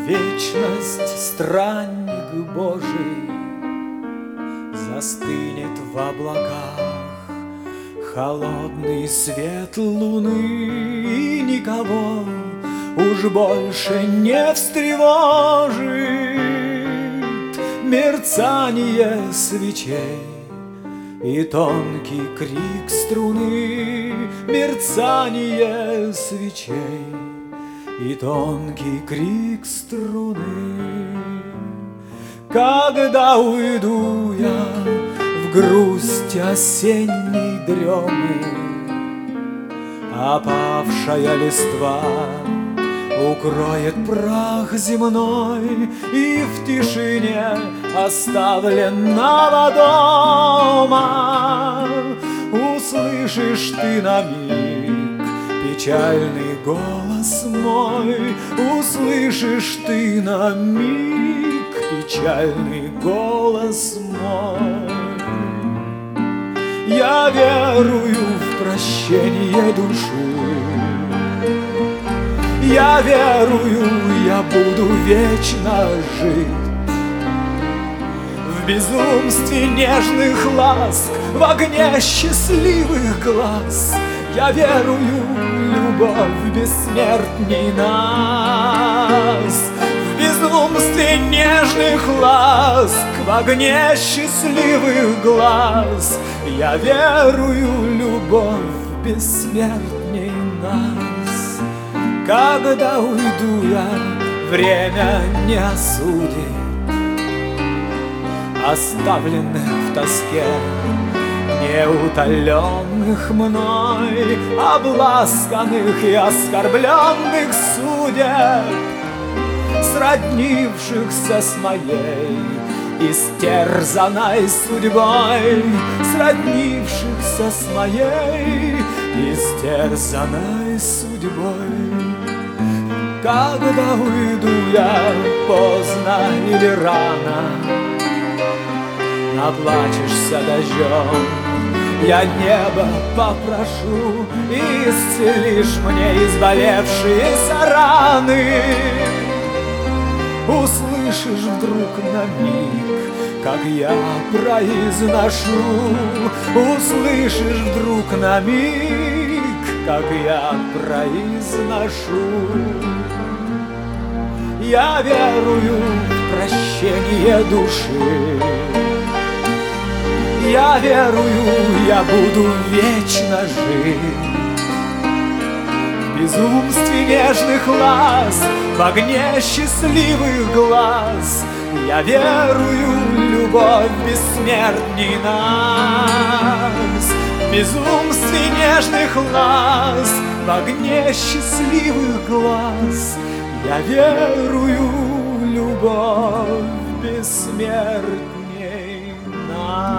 вечность странник Божий застынет в облаках. Холодный свет луны и никого уж больше не встревожит. Мерцание свечей и тонкий крик струны, мерцание свечей и тонкий крик струны. Когда уйду я в грусть осенней дремы, опавшая листва укроет прах земной, и в тишине оставленного дома услышишь ты на миг печальный голос мой, услышишь ты на миг печальный голос мой. Я верую в прощение души, я верую, я буду вечно жить в безумстве нежных ласк, в огне счастливых глаз. Я верую, любовь бессмертней нас, в безумстве нежных ласк, в огне счастливых глаз. Я верую, любовь бессмертней нас. Когда уйду я, время не осудит оставленных в тоске, неутоленных мной, обласканных и оскорбленных судеб, сроднившихся с моей истерзанной судьбой, сроднившихся с моей истерзанной судьбой. Когда уйду я, поздно или рано, наплачешься дождем, я небо попрошу, и исцелишь мне изболевшиеся раны. Услышишь вдруг на миг, как я произношу, услышишь вдруг на миг, как я произношу. Я верую в прощение души, я верую, я буду вечно жить в безумстве нежных ласк, в огне счастливых глаз. Я верую, любовь бессмертней нас, в безумстве нежных ласк, в огне счастливых глаз. Я верую, любовь бессмертней нас.